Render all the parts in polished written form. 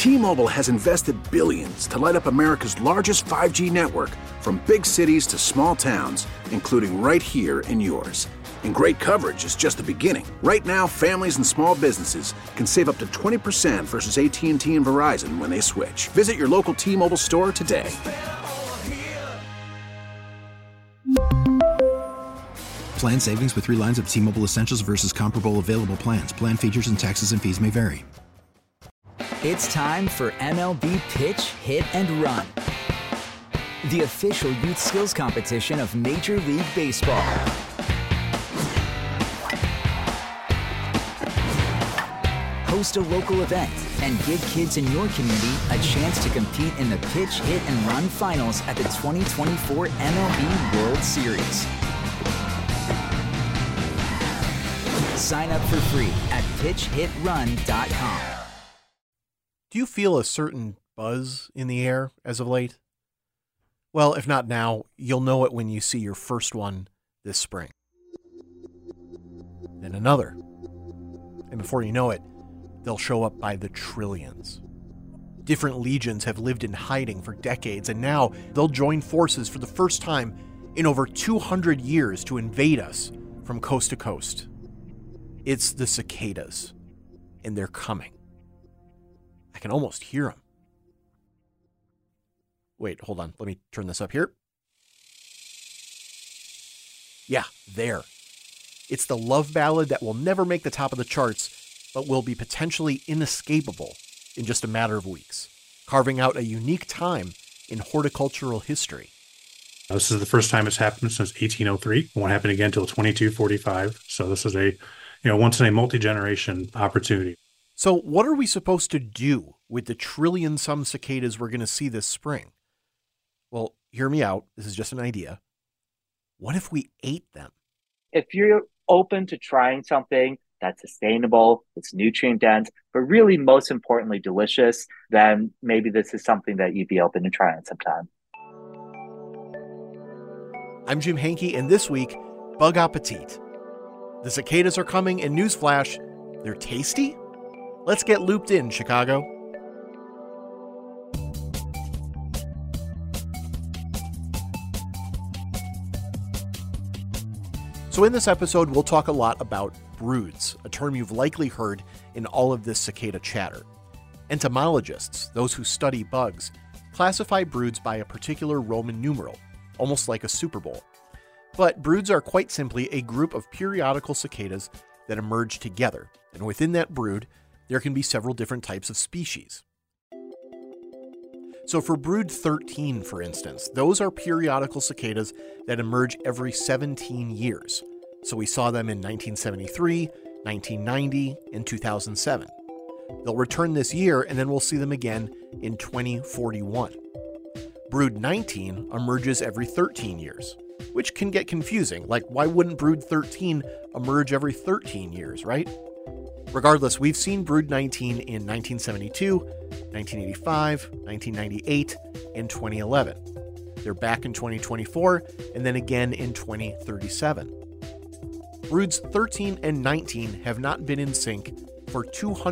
T-Mobile has invested billions to light up America's largest 5G network, from big cities to small towns, including right here in yours. And great coverage is just the beginning. Right now, families and small businesses can save up to 20% versus AT&T and Verizon when they switch. Visit your local T-Mobile store today. Plan savings with 3 lines of T-Mobile Essentials versus comparable available plans. Plan features and taxes and fees may vary. It's time for MLB Pitch, Hit, and Run, the official youth skills competition of Major League Baseball. Host a local event and give kids in your community a chance to compete in the Pitch, Hit, and Run finals at the 2024 MLB World Series. Sign up for free at pitchhitrun.com. Do you feel a certain buzz in the air as of late? Well, if not now, you'll know it when you see your first one this spring. Then another. And before you know it, they'll show up by the trillions. Different legions have lived in hiding for decades, and now they'll join forces for the first time in over 200 years to invade us from coast to coast. It's the cicadas, and they're coming. I can almost hear them. Wait, hold on. Let me turn this up here. Yeah, there. It's the love ballad that will never make the top of the charts, but will be potentially inescapable in just a matter of weeks, carving out a unique time in horticultural history. This is the first time it's happened since 1803. It won't happen again until 2245. So this is a once in a multi-generation opportunity. So what are we supposed to do with the trillion-some cicadas we're going to see this spring? Well, hear me out. This is just an idea. What if we ate them? If you're open to trying something that's sustainable, it's nutrient-dense, but really, most importantly, delicious, then maybe this is something that you'd be open to trying sometime. I'm Jim Hankey, and this week, Bug Appetit. The cicadas are coming, and newsflash, they're tasty? Let's get looped in, Chicago. So in this episode, we'll talk a lot about broods, a term you've likely heard in all of this cicada chatter. Entomologists, those who study bugs, classify broods by a particular Roman numeral, almost like a Super Bowl. But broods are quite simply a group of periodical cicadas that emerge together, and within that brood, there can be several different types of species. So for brood 13, for instance, those are periodical cicadas that emerge every 17 years. So we saw them in 1973, 1990, and 2007. They'll return this year, and then we'll see them again in 2041. Brood 19 emerges every 13 years, which can get confusing. Like, why wouldn't brood 13 emerge every 13 years, right? Regardless, we've seen brood 19 in 1972, 1985, 1998, and 2011. They're back in 2024, and then again in 2037. Broods 13 and 19 have not been in sync for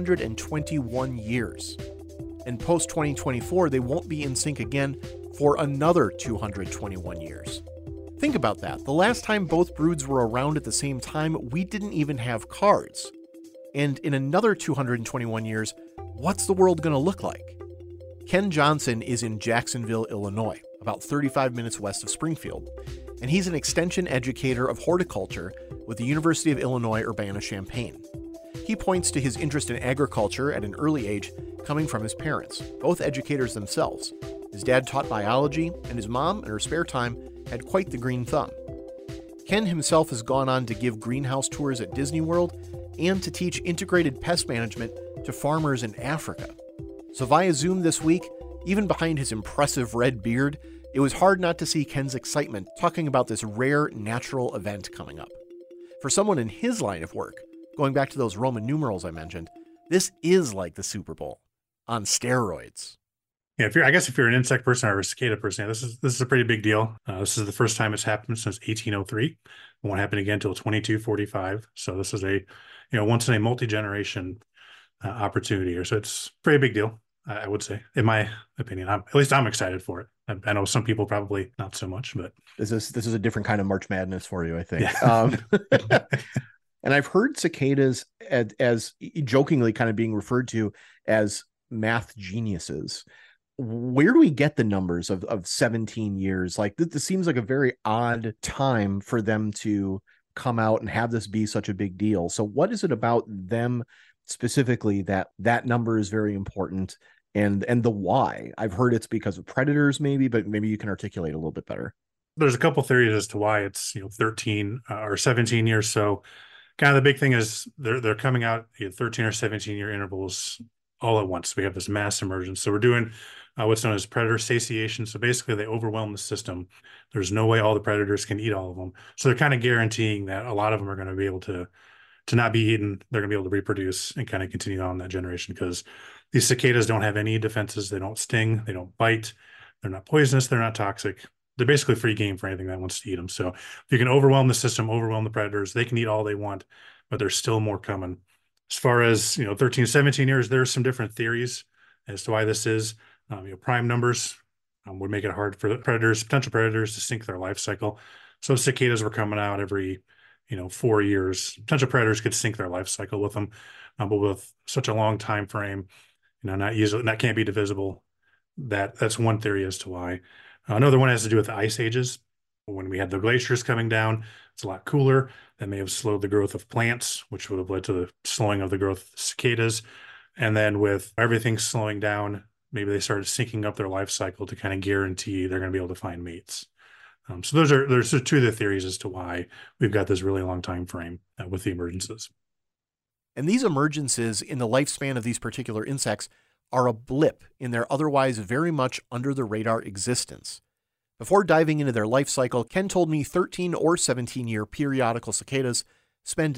221 years. And post-2024, they won't be in sync again for another 221 years. Think about that. The last time both broods were around at the same time, we didn't even have cards. And in another 221 years, what's the world going to look like? Ken Johnson is in Jacksonville, Illinois, about 35 minutes west of Springfield, and he's an extension educator of horticulture with the University of Illinois Urbana-Champaign. He points to his interest in agriculture at an early age coming from his parents, both educators themselves. His dad taught biology, and his mom, in her spare time, had quite the green thumb. Ken himself has gone on to give greenhouse tours at Disney World and to teach integrated pest management to farmers in Africa. So via Zoom this week, even behind his impressive red beard, it was hard not to see Ken's excitement talking about this rare natural event coming up. For someone in his line of work, going back to those Roman numerals I mentioned, this is like the Super Bowl on steroids. Yeah, if you're an insect person or a cicada person, this is a pretty big deal. This is the first time it's happened since 1803. It won't happen again until 2245. So this is a once in a multi-generation opportunity here. So it's a pretty big deal. I would say, in my opinion. At least I'm excited for it. I know some people probably not so much, but This is a different kind of March Madness for you, I think. yeah. And I've heard cicadas as jokingly kind of being referred to as math geniuses. Where do we get the numbers of 17 years? Like this seems like a very odd time for them to come out and have this be such a big deal. So what is it about them specifically that number is very important, and the why? I've heard it's because of predators maybe, but maybe you can articulate a little bit better. There's a couple theories as to why it's 13 or 17 years. So kind of the big thing is they're coming out 13 or 17-year intervals all at once. We have this mass emergence. So we're doing what's known as predator satiation. So basically, they overwhelm the system. There's no way all the predators can eat all of them. So they're kind of guaranteeing that a lot of them are going to be able to not be eaten. They're going to be able to reproduce and kind of continue on that generation, because these cicadas don't have any defenses. They don't sting. They don't bite. They're not poisonous. They're not toxic. They're basically free game for anything that wants to eat them. So if you can overwhelm the system, overwhelm the predators, they can eat all they want, but there's still more coming. As far as 13, 17 years, there's some different theories as to why this is. Prime numbers would make it hard for the potential predators to sync their life cycle. So cicadas were coming out every 4 years. Potential predators could sync their life cycle with them, but with such a long time frame, not easily, that can't be divisible. That's one theory as to why. Another one has to do with the ice ages. When we had the glaciers coming down, it's a lot cooler. That may have slowed the growth of plants, which would have led to the slowing of the growth of cicadas. And then with everything slowing down, maybe they started syncing up their life cycle to kind of guarantee they're going to be able to find mates. So there's two of the theories as to why we've got this really long time frame with the emergences. And these emergences in the lifespan of these particular insects are a blip in their otherwise very much under the radar existence. Before diving into their life cycle, Ken told me 13 or 17-year periodical cicadas spend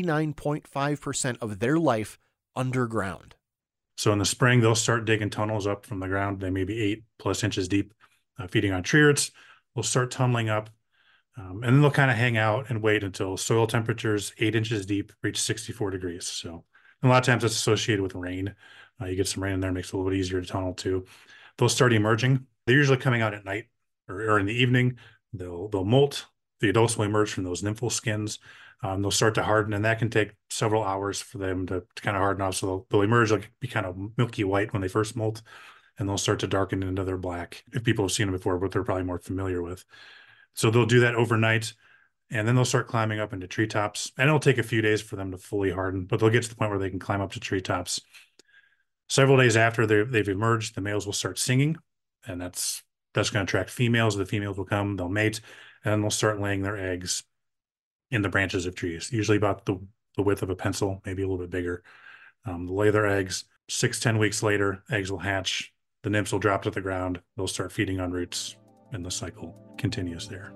99.5% of their life underground. So in the spring, they'll start digging tunnels up from the ground. They may be 8+ inches deep, feeding on tree roots. They'll start tunneling up, and then they'll kind of hang out and wait until soil temperatures 8 inches deep reach 64 degrees. So a lot of times it's associated with rain. You get some rain in there, makes it a little bit easier to tunnel too. They'll start emerging. They're usually coming out at night or in the evening. They'll molt. The adults will emerge from those nymphal skins. They'll start to harden, and that can take several hours for them to kind of harden off. So they'll emerge, they'll be kind of milky white when they first molt, and they'll start to darken into their black. If people have seen them before, but they're probably more familiar with. So they'll do that overnight, and then they'll start climbing up into treetops. And it'll take a few days for them to fully harden, but they'll get to the point where they can climb up to treetops. Several days after they've emerged, the males will start singing, and that's going to attract females. The females will come, they'll mate, and then they'll start laying their eggs in the branches of trees, usually about the width of a pencil, maybe a little bit bigger. They'll lay their eggs. 6-10 weeks later, eggs will hatch. The nymphs will drop to the ground. They'll start feeding on roots, and the cycle continues there.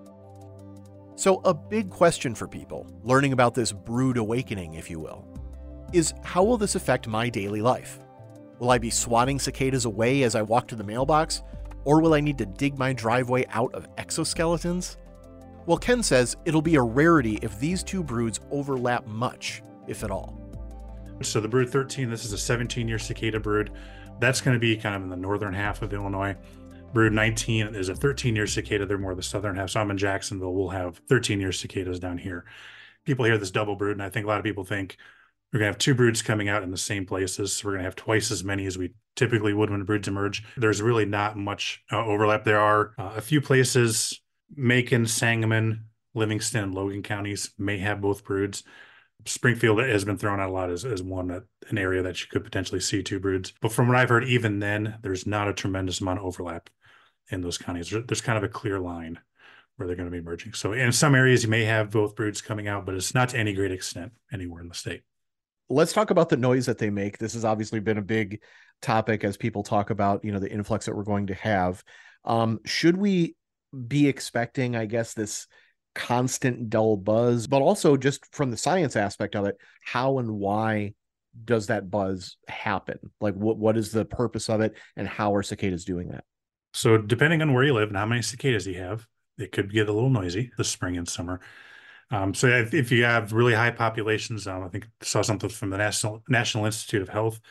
So a big question for people learning about this brood awakening, if you will, is how will this affect my daily life? Will I be swatting cicadas away as I walk to the mailbox? Or will I need to dig my driveway out of exoskeletons? Well, Ken says it'll be a rarity if these two broods overlap much, if at all. So the brood 13, this is a 17-year cicada brood. That's going to be kind of in the northern half of Illinois. Brood 19 is a 13-year cicada. They're more the southern half. So I'm in Jacksonville. We'll have 13-year cicadas down here. People hear this double brood, and I think a lot of people think we're going to have two broods coming out in the same places. So we're going to have twice as many as we typically would when broods emerge. There's really not much overlap. There are a few places, Macon, Sangamon, Livingston, and Logan counties may have both broods. Springfield has been thrown out a lot as an area that you could potentially see two broods. But from what I've heard, even then, there's not a tremendous amount of overlap in those counties. There's kind of a clear line where they're going to be emerging. So in some areas, you may have both broods coming out, but it's not to any great extent anywhere in the state. Let's talk about the noise that they make. This has obviously been a big topic as people talk about, the influx that we're going to have. Should we be expecting, I guess, this constant dull buzz, but also just from the science aspect of it, how and why does that buzz happen? Like what is the purpose of it, and how are cicadas doing that? So depending on where you live and how many cicadas you have, it could get a little noisy this spring and summer. So if you have really high populations, I think I saw something from the National Institute of Health.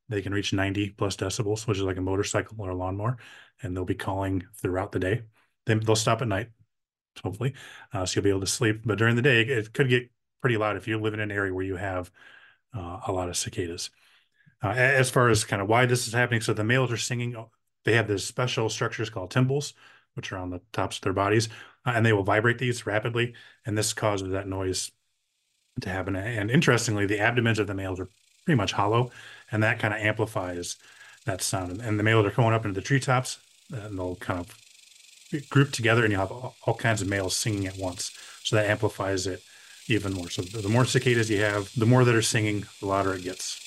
They can reach 90 plus decibels, which is like a motorcycle or a lawnmower, and they'll be calling throughout the day. They'll stop at night, hopefully, so you'll be able to sleep. But during the day, it could get pretty loud if you live in an area where you have a lot of cicadas. As far as kind of why this is happening, so the males are singing. They have these special structures called tymbals, which are on the tops of their bodies, and they will vibrate these rapidly, and this causes that noise to happen. And interestingly, the abdomens of the males are pretty much hollow, and that kind of amplifies that sound. And the males are going up into the treetops, and they'll kind of group together, and you'll have all kinds of males singing at once. So that amplifies it even more. So the more cicadas you have, the more that are singing, the louder it gets.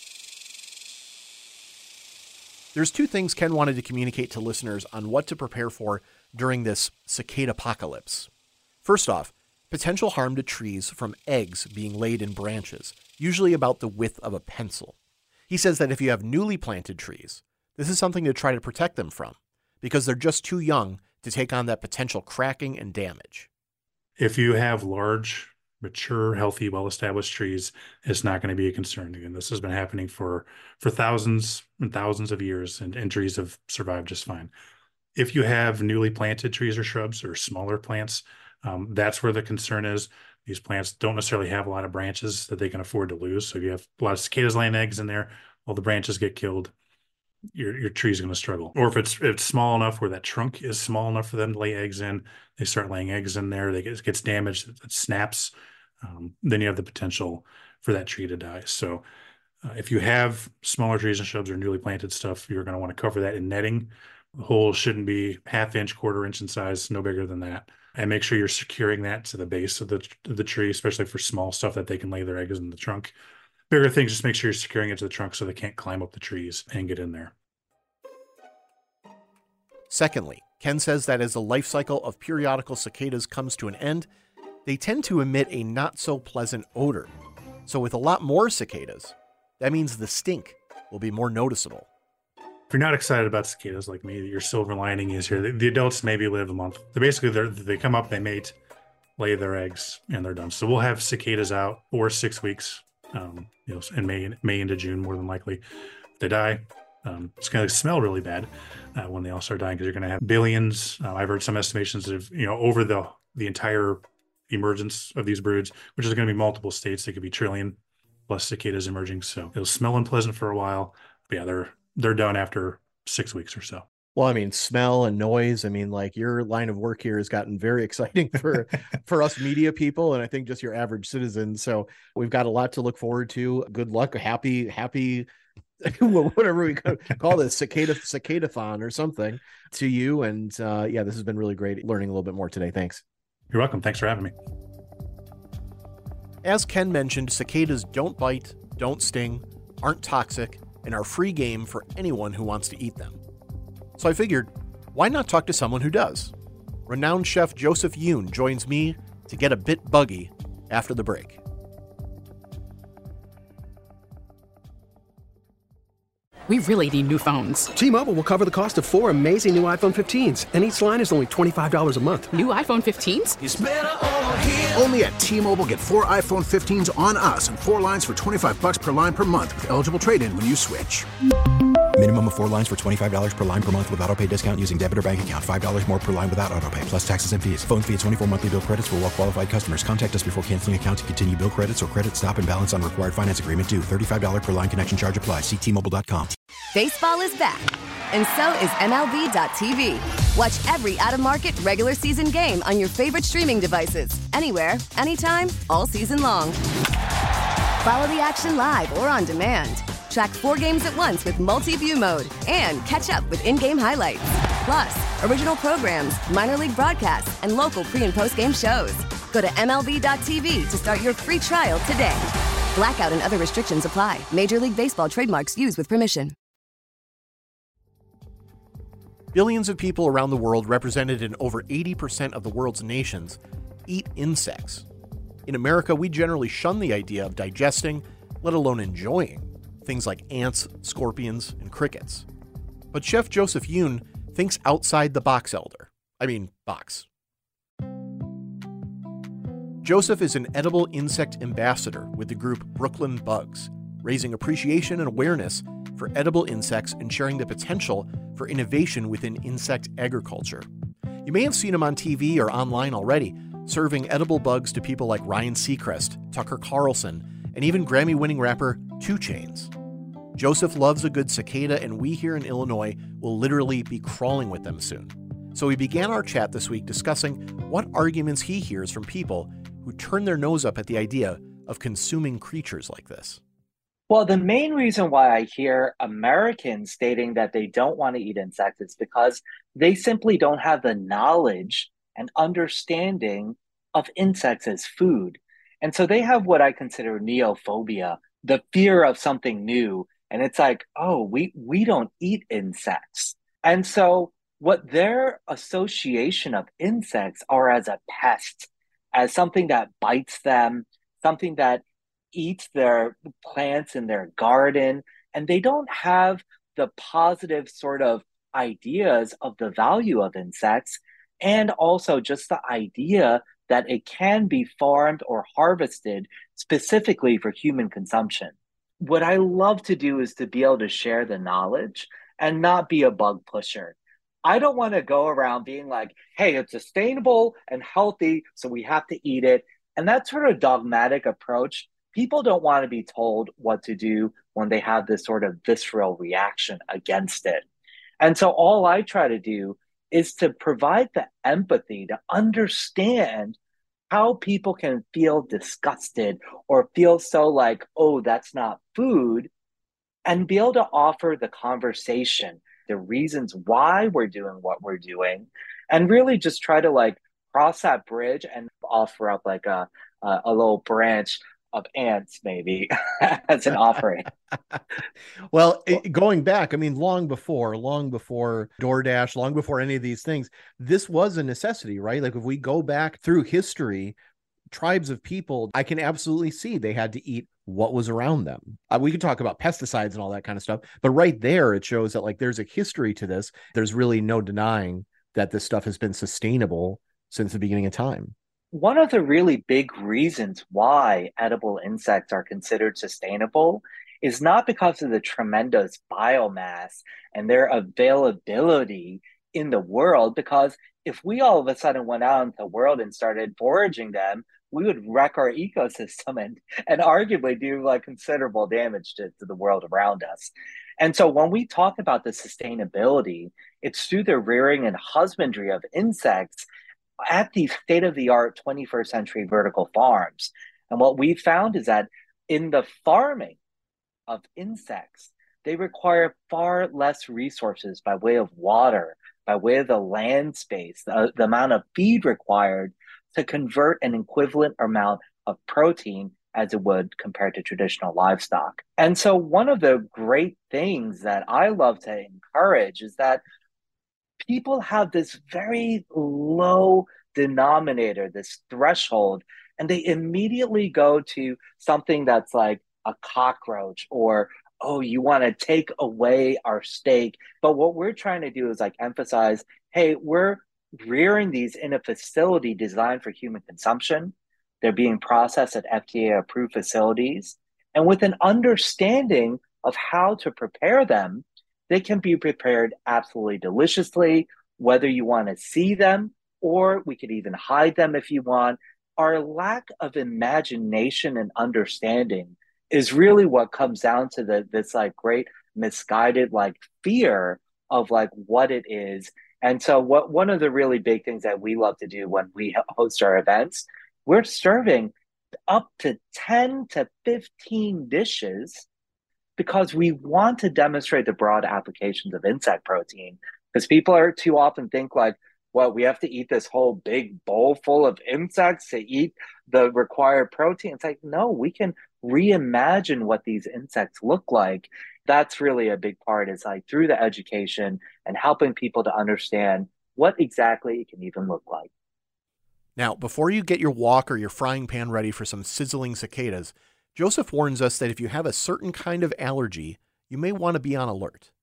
There's two things Ken wanted to communicate to listeners on what to prepare for during this cicada apocalypse. First off, potential harm to trees from eggs being laid in branches, usually about the width of a pencil. He says that if you have newly planted trees, this is something to try to protect them from, because they're just too young to take on that potential cracking and damage. If you have large, mature, healthy, well-established trees, it's not going to be a concern. Again, this has been happening for thousands and thousands of years, and trees have survived just fine. If you have newly planted trees or shrubs or smaller plants, that's where the concern is. These plants don't necessarily have a lot of branches that they can afford to lose. So if you have a lot of cicadas laying eggs in there, all the branches get killed, your tree is going to struggle. Or if it's small enough where that trunk is small enough for them to lay eggs in, they start laying eggs in there, it gets damaged, it snaps, then you have the potential for that tree to die. So if you have smaller trees and shrubs or newly planted stuff, you're going to want to cover that in netting. The hole shouldn't be 1/2 inch, 1/4 inch in size, no bigger than that. And make sure you're securing that to the base of the tree, especially for small stuff that they can lay their eggs in the trunk. Bigger things, just make sure you're securing it to the trunk so they can't climb up the trees and get in there. Secondly, Ken says that as the life cycle of periodical cicadas comes to an end, they tend to emit a not-so-pleasant odor. So with a lot more cicadas, that means the stink will be more noticeable. If you're not excited about cicadas like me, your silver lining is here. The adults maybe live a month. They come up, they mate, lay their eggs, and they're done. So we'll have cicadas out for 6 weeks, in May into June, more than likely. If they die, it's going to smell really bad when they all start dying, because you're going to have billions. I've heard some estimations of, over the entire emergence of these broods, which is going to be multiple states. They could be trillion plus cicadas emerging. So it'll smell unpleasant for a while. But yeah, they're done after 6 weeks or so. Well, I mean, smell and noise. I mean, like, your line of work here has gotten very exciting for us media people, and I think just your average citizen. So we've got a lot to look forward to. Good luck. Happy, whatever we call this, cicadathon or something to you. And this has been really great learning a little bit more today. Thanks. You're welcome. Thanks for having me. As Ken mentioned, cicadas don't bite, don't sting, aren't toxic, and are free game for anyone who wants to eat them. So I figured, why not talk to someone who does? Renowned chef Joseph Yoon joins me to get a bit buggy after the break. We really need new phones. T-Mobile will cover the cost of 4 amazing new iPhone 15s, and each line is only $25 a month. New iPhone 15s? It's better over here. Only at T-Mobile, get 4 iPhone 15s on us and 4 lines for $25 per line per month with eligible trade-in when you switch. Minimum of 4 lines for $25 per line per month with autopay discount using debit or bank account. $5 more per line without autopay, plus taxes and fees. Phone fee at 24 monthly bill credits for well-qualified customers. Contact us before canceling account to continue bill credits or credit stop and balance on required finance agreement due. $35 per line connection charge applies. See T-Mobile.com. Baseball is back, and so is MLB.tv. Watch every out-of-market regular season game on your favorite streaming devices, anywhere, anytime, all season long. Follow the action live or on demand. Track 4 games at once with multi-view mode and catch up with in-game highlights. Plus, original programs, minor league broadcasts, and local pre- and post-game shows. Go to MLB.tv to start your free trial today. Blackout and other restrictions apply. Major League Baseball trademarks used with permission. Billions of people around the world, represented in over 80% of the world's nations, eat insects. In America, we generally shun the idea of digesting, let alone enjoying, things like ants, scorpions, and crickets. But Chef Joseph Yoon thinks outside the box. Joseph is an edible insect ambassador with the group Brooklyn Bugs, raising appreciation and awareness for edible insects and sharing the potential for innovation within insect agriculture. You may have seen him on TV or online already, serving edible bugs to people like Ryan Seacrest, Tucker Carlson, and even Grammy-winning rapper 2 Chainz. Joseph loves a good cicada, and we here in Illinois will literally be crawling with them soon. So we began our chat this week discussing what arguments he hears from people who turn their nose up at the idea of consuming creatures like this. Well, the main reason why I hear Americans stating that they don't want to eat insects is because they simply don't have the knowledge and understanding of insects as food. And so they have what I consider neophobia, the fear of something new. And it's like, oh, we don't eat insects. And so what their association of insects are as a pest, as something that bites them, something that eats their plants in their garden, and they don't have the positive sort of ideas of the value of insects, and also just the idea that it can be farmed or harvested specifically for human consumption. What I love to do is to be able to share the knowledge and not be a bug pusher. I don't want to go around being like, hey, it's sustainable and healthy, so we have to eat it. And that sort of dogmatic approach, people don't want to be told what to do when they have this sort of visceral reaction against it. And so all I try to do is to provide the empathy to understand how people can feel disgusted or feel so like, oh, that's not food, and be able to offer the conversation, the reasons why we're doing what we're doing, and really just try to like cross that bridge and offer up like a little branch of ants maybe as an offering. Well, going back, I mean, long before DoorDash, long before any of these things, this was a necessity, right? Like if we go back through history, tribes of people, I can absolutely see they had to eat what was around them. We could talk about pesticides and all that kind of stuff, but right there, it shows that like there's a history to this. There's really no denying that this stuff has been sustainable since the beginning of time. One of the really big reasons why edible insects are considered sustainable is not because of the tremendous biomass and their availability in the world, because if we all of a sudden went out into the world and started foraging them, we would wreck our ecosystem and arguably do like considerable damage to the world around us. And so when we talk about the sustainability, it's through the rearing and husbandry of insects at these state-of-the-art 21st century vertical farms. And what we found is that in the farming of insects, they require far less resources by way of water, by way of the land space, the amount of feed required to convert an equivalent amount of protein as it would compared to traditional livestock. And so one of the great things that I love to encourage is that people have this very low denominator, this threshold, and they immediately go to something that's like a cockroach or, oh, you want to take away our steak. But what we're trying to do is like emphasize, hey, we're rearing these in a facility designed for human consumption. They're being processed at FDA approved facilities. And with an understanding of how to prepare them, they can be prepared absolutely deliciously, whether you want to see them or we could even hide them if you want. Our lack of imagination and understanding is really what comes down to this like great misguided like fear of like what it is. And so one of the really big things that we love to do when we host our events, we're serving up to 10 to 15 dishes because we want to demonstrate the broad applications of insect protein. Because people are too often think like, well, we have to eat this whole big bowl full of insects to eat the required protein. It's like, no, we can reimagine what these insects look like. That's really a big part, is like through the education and helping people to understand what exactly it can even look like. Now, before you get your wok or your frying pan ready for some sizzling cicadas, Joseph warns us that if you have a certain kind of allergy, you may want to be on alert.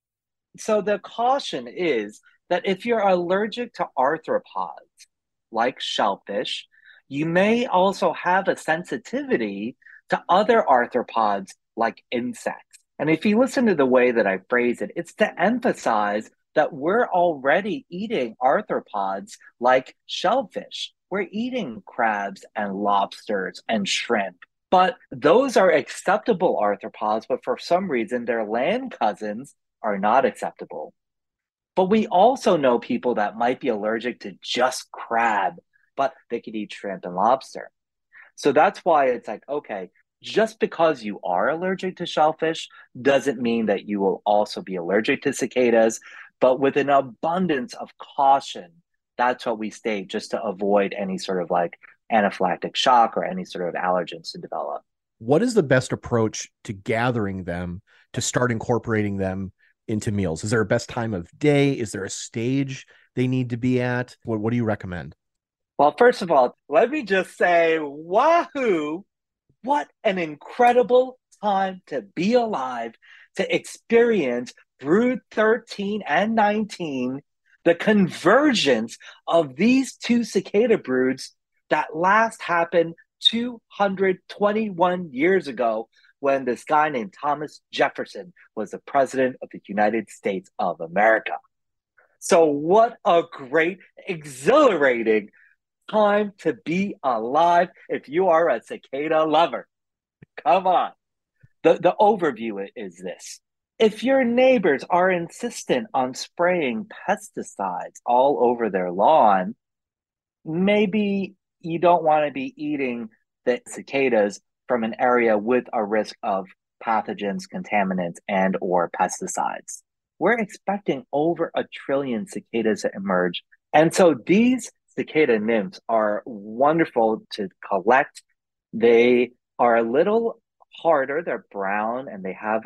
So the caution is that if you're allergic to arthropods, like shellfish, you may also have a sensitivity to other arthropods, like insects. And if you listen to the way that I phrase it, it's to emphasize that we're already eating arthropods like shellfish. We're eating crabs and lobsters and shrimp. But those are acceptable arthropods, but for some reason, their land cousins are not acceptable. But we also know people that might be allergic to just crab, but they could eat shrimp and lobster. So that's why it's like, okay, just because you are allergic to shellfish doesn't mean that you will also be allergic to cicadas, but with an abundance of caution, that's what we state just to avoid any sort of like anaphylactic shock or any sort of allergens to develop. What is the best approach to gathering them to start incorporating them into meals? Is there a best time of day? Is there a stage they need to be at? What do you recommend? Well, first of all, let me just say, wahoo, what an incredible time to be alive, to experience Brood 13 and 19, the convergence of these two cicada broods that last happened 221 years ago when this guy named Thomas Jefferson was the president of the United States of America. So what a great, exhilarating time to be alive if you are a cicada lover. Come on. The overview is this. If your neighbors are insistent on spraying pesticides all over their lawn, maybe you don't want to be eating the cicadas from an area with a risk of pathogens, contaminants, and or pesticides. We're expecting over 1 trillion cicadas to emerge. And so these cicada nymphs are wonderful to collect. They are a little harder. They're brown and they have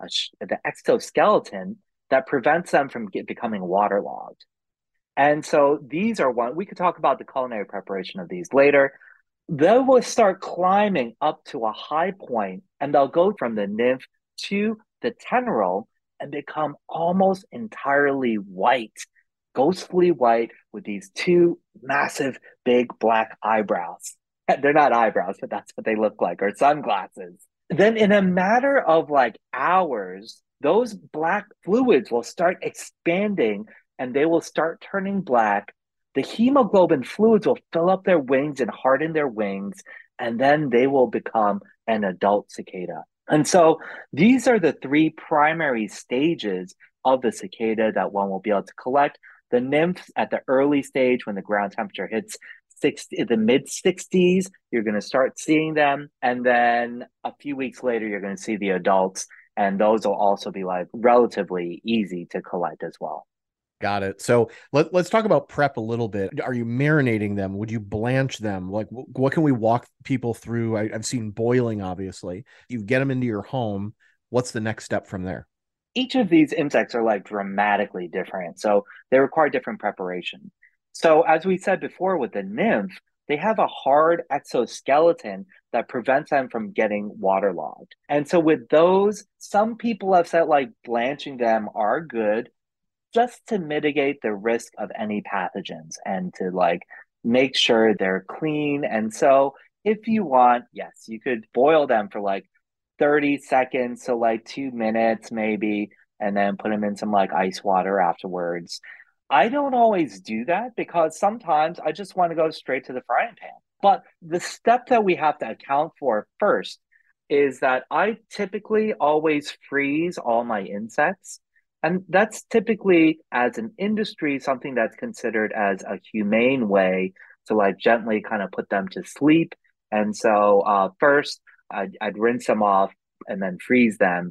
the exoskeleton that prevents them from becoming waterlogged. And so these are one, we could talk about the culinary preparation of these later. They will start climbing up to a high point and they'll go from the nymph to the tenorel and become almost entirely white, ghostly white with these two massive big black eyebrows. They're not eyebrows, but that's what they look like, or sunglasses. Then in a matter of like hours, those black fluids will start expanding and they will start turning black. The hemoglobin fluids will fill up their wings and harden their wings, and then they will become an adult cicada. And so these are the three primary stages of the cicada that one will be able to collect. The nymphs at the early stage, when the ground temperature hits the mid 60s, you're going to start seeing them. And then a few weeks later, you're going to see the adults. And those will also be like relatively easy to collect as well. Got it. So let's talk about prep a little bit. Are you marinating them? Would you blanch them? Like, what can we walk people through? I've seen boiling, obviously. You get them into your home. What's the next step from there? Each of these insects are like dramatically different. So they require different preparation. So as we said before with the nymph, they have a hard exoskeleton that prevents them from getting waterlogged. And so with those, some people have said like blanching them are good just to mitigate the risk of any pathogens and to like make sure they're clean. And so if you want, yes, you could boil them for like 30 seconds, so like 2 minutes maybe, and then put them in some like ice water afterwards. I don't always do that because sometimes I just want to go straight to the frying pan. But the step that we have to account for first is that I typically always freeze all my insects. And that's typically, as an industry, something that's considered as a humane way to like gently kind of put them to sleep. And so first, I'd rinse them off and then freeze them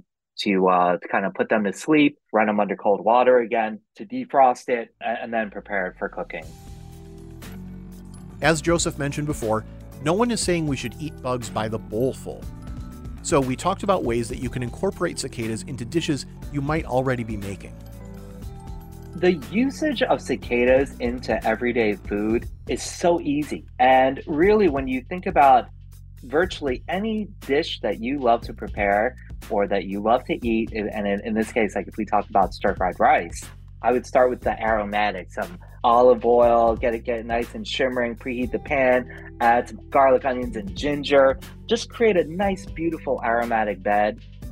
to kind of put them to sleep, run them under cold water again to defrost it, and then prepare it for cooking. As Joseph mentioned before, no one is saying we should eat bugs by the bowlful. So we talked about ways that you can incorporate cicadas into dishes you might already be making. The usage of cicadas into everyday food is so easy. And really, when you think about virtually any dish that you love to prepare or that you love to eat, and in this case, like if we talk about stir-fried rice, I would start with the aromatics, some olive oil, get it nice and shimmering, preheat the pan, add some garlic, onions, and ginger. Just create a nice, beautiful aromatic bed.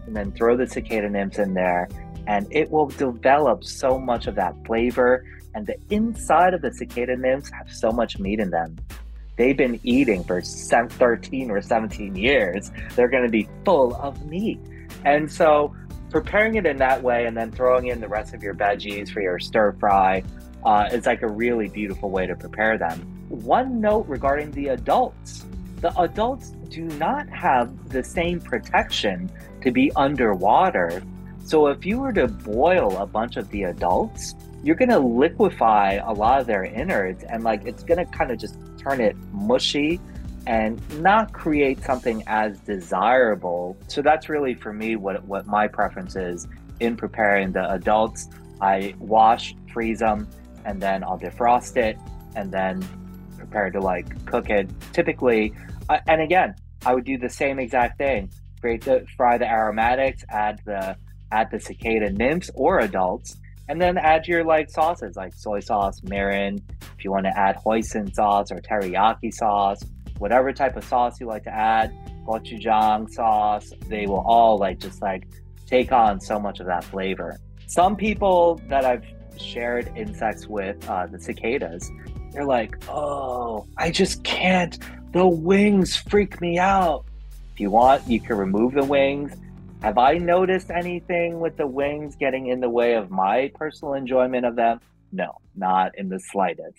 and then throw the cicada nymphs in there, and it will develop so much of that flavor. And the inside of the cicada nymphs have so much meat in them. They've been eating for 13 or 17 years. They're going to be full of meat. And so preparing it in that way and then throwing in the rest of your veggies for your stir fry is like a really beautiful way to prepare them. One note regarding the adults. The adults do not have the same protection to be underwater. So if you were to boil a bunch of the adults, you're going to liquefy a lot of their innards, and like it's going to kind of just turn it mushy and not create something as desirable. So that's really for me what my preference is in preparing the adults. I wash, freeze them, and then I'll defrost it and then prepare to like cook it. Typically, and again, I would do the same exact thing. Fry the aromatics, add the cicada nymphs or adults, and then add your like sauces like soy sauce, mirin. If you want to add hoisin sauce or teriyaki sauce, whatever type of sauce you like to add, gochujang sauce, they will all like just like take on so much of that flavor. Some people that I've shared insects with, the cicadas, they're like, oh, I just can't. The wings freak me out. If you want, you can remove the wings. Have I noticed anything with the wings getting in the way of my personal enjoyment of them? No, not in the slightest.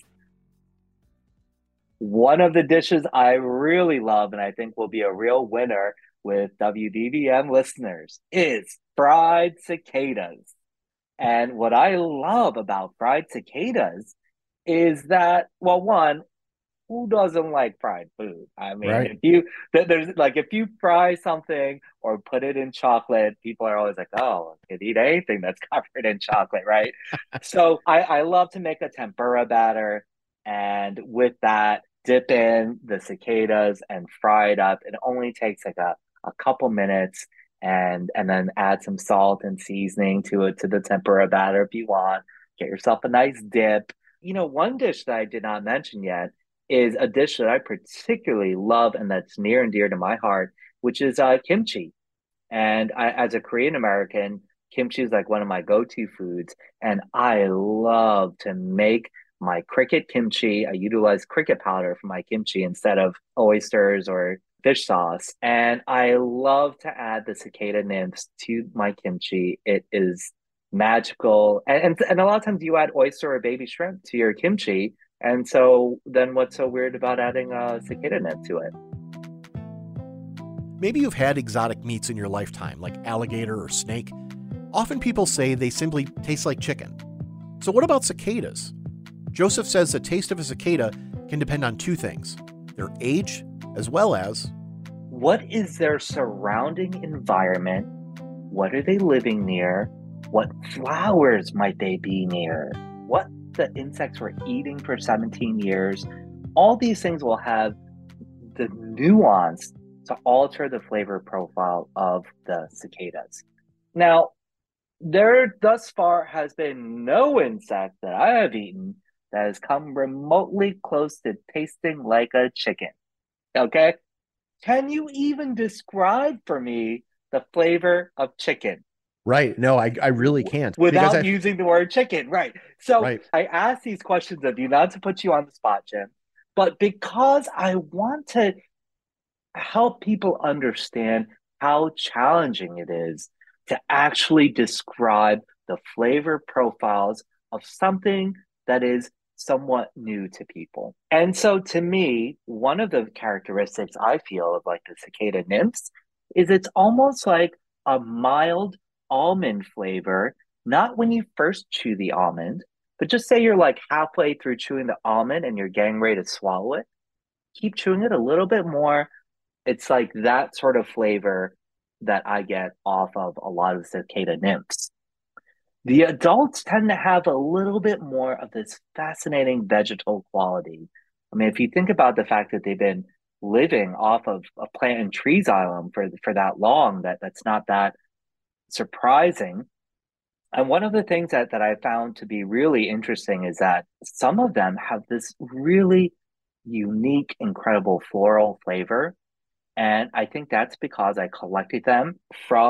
One of the dishes I really love, and I think will be a real winner with WDVM listeners, is fried cicadas. And what I love about fried cicadas is that, well, one, who doesn't like fried food? I mean, right. if you fry something or put it in chocolate, people are always like, oh, I could eat anything that's covered in chocolate, right? So I love to make a tempura batter, and with that, dip in the cicadas and fry it up. It only takes like a couple minutes, and then add some salt and seasoning to the tempura batter if you want. Get yourself a nice dip. You know, one dish that I did not mention yet is a dish that I particularly love and that's near and dear to my heart, which is kimchi. And as a Korean American, kimchi is like one of my go-to foods. And I love to make my cricket kimchi. I utilize cricket powder for my kimchi instead of oysters or fish sauce. And I love to add the cicada nymphs to my kimchi. It is magical. And a lot of times you add oyster or baby shrimp to your kimchi. And so then what's so weird about adding a cicada nymph to it? Maybe you've had exotic meats in your lifetime, like alligator or snake. Often people say they simply taste like chicken. So what about cicadas? Joseph says the taste of a cicada can depend on two things: their age, as well as what is their surrounding environment? What are they living near? What flowers might they be near? What the insects were eating for 17 years? All these things will have the nuance to alter the flavor profile of the cicadas. Now, there thus far has been no insect that I have eaten that has come remotely close to tasting like a chicken. Okay? Can you even describe for me the flavor of chicken? Right. No, I really can't. Without using the word chicken. Right. So right. I ask these questions of you, not to put you on the spot, Jim, but because I want to help people understand how challenging it is to actually describe the flavor profiles of something that is somewhat new to people. And so to me, one of the characteristics I feel of like the cicada nymphs is it's almost like a mild almond flavor, not when you first chew the almond, but just say you're like halfway through chewing the almond and you're getting ready to swallow it. Keep chewing it a little bit more. It's like that sort of flavor that I get off of a lot of cicada nymphs. The adults tend to have a little bit more of this fascinating vegetal quality. I mean, if you think about the fact that they've been living off of a plant and tree xylem for that long, that's not that surprising. And one of the things that I found to be really interesting is that some of them have this really unique, incredible floral flavor. And I think that's because I collected them from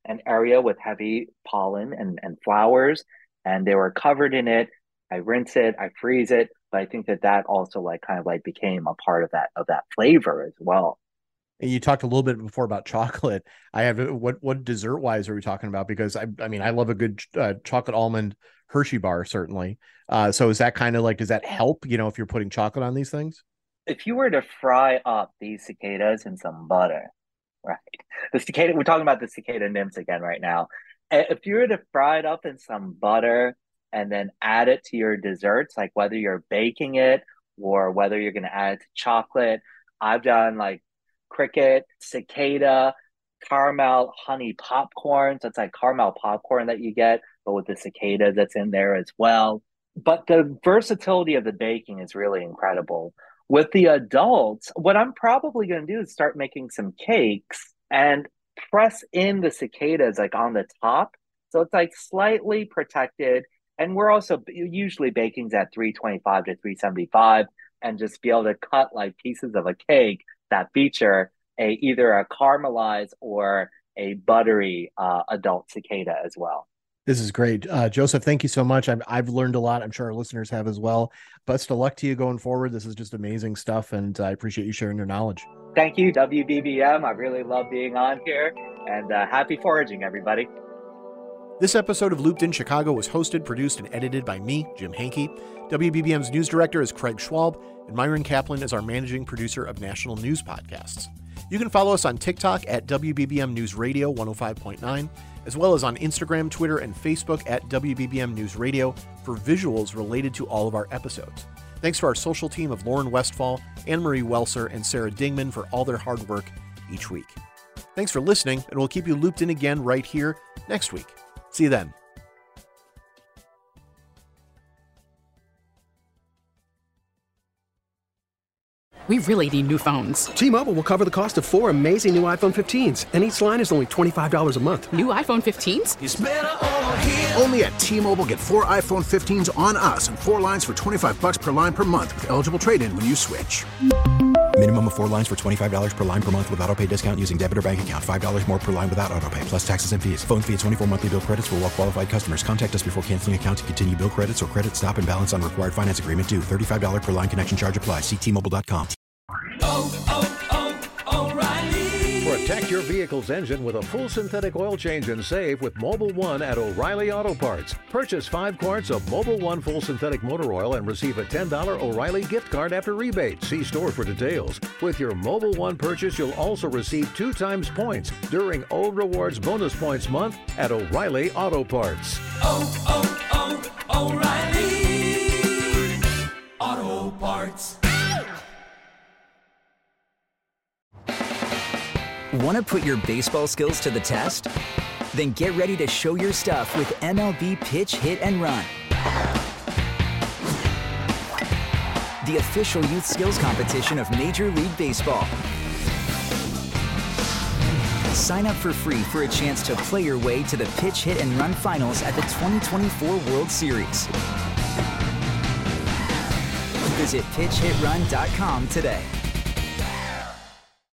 an area with heavy pollen and flowers, and they were covered in it. I rinse it, I freeze it, but I think that also like kind of like became a part of that flavor as well. And you talked a little bit before about chocolate. I have what dessert wise are we talking about? Because I mean I love a good chocolate almond Hershey bar certainly. So is that kind of like, does that help, if you're putting chocolate on these things? If you were to fry up these cicadas in some butter, right? We're talking about the cicada nymphs again right now. If you were to fry it up in some butter and then add it to your desserts, like whether you're baking it or whether you're going to add it to chocolate, I've done like cricket, cicada, caramel, honey popcorn. So it's like caramel popcorn that you get, but with the cicada that's in there as well. But the versatility of the baking is really incredible. With the adults, what I'm probably going to do is start making some cakes and press in the cicadas like on the top. So it's like slightly protected. And we're also usually baking's at 325 to 375, and just be able to cut like pieces of a cake that feature either a caramelized or a buttery adult cicada as well. This is great. Joseph, thank you so much. I've learned a lot. I'm sure our listeners have as well. Best of luck to you going forward. This is just amazing stuff, and I appreciate you sharing your knowledge. Thank you, WBBM. I really love being on here, and happy foraging, everybody. This episode of Looped in Chicago was hosted, produced, and edited by me, Jim Hankey. WBBM's news director is Craig Schwalb, and Myron Kaplan is our managing producer of National News Podcasts. You can follow us on TikTok at WBBM News Radio 105.9, as well as on Instagram, Twitter, and Facebook at WBBM News Radio for visuals related to all of our episodes. Thanks to our social team of Lauren Westfall, Anne-Marie Welser, and Sarah Dingman for all their hard work each week. Thanks for listening, and we'll keep you looped in again right here next week. See you then. We really need new phones. T-Mobile will cover the cost of 4 amazing new iPhone 15s, and each line is only $25 a month. New iPhone 15s? It's better over here. Only at T-Mobile, get 4 iPhone 15s on us and 4 lines for $25 per line per month with eligible trade-in when you switch. Minimum of 4 lines for $25 per line per month with autopay discount using debit or bank account. $5 more per line without autopay, plus taxes and fees. Phone fee at 24 monthly bill credits for well-qualified customers. Contact us before canceling account to continue bill credits or credit stop and balance on required finance agreement due. $35 per line connection charge applies. See T-Mobile.com. O'Reilly. Protect your vehicle's engine with a full synthetic oil change and save with Mobil 1 at O'Reilly Auto Parts. Purchase 5 quarts of Mobil 1 full synthetic motor oil and receive a $10 O'Reilly gift card after rebate. See store for details. With your Mobil 1 purchase, you'll also receive 2 times points during O Rewards Bonus Points Month at O'Reilly Auto Parts. O'Reilly Auto Parts. Want to put your baseball skills to the test? Then get ready to show your stuff with MLB Pitch, Hit, and Run. The official youth skills competition of Major League Baseball. Sign up for free for a chance to play your way to the Pitch, Hit, and Run finals at the 2024 World Series. Visit PitchHitRun.com today.